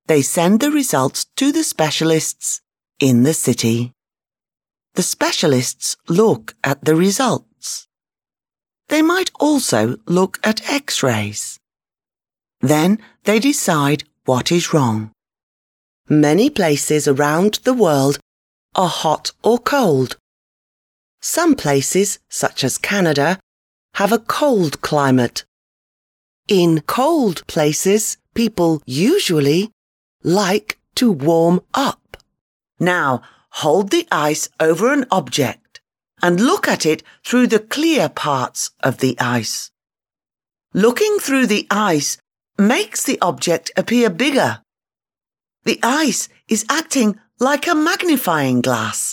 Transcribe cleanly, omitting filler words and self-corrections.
They send the results to the specialists in the city. The specialists look at the results. They might also look at X-rays. Then they decide what is wrong. Many places around the world are hot or cold. Some places, such as Canada, have a cold climate. In cold places, people usually like to warm up. Now, hold the ice over an object and look at it through the clear parts of the ice. Looking through the ice makes the object appear bigger. The ice is acting like a magnifying glass.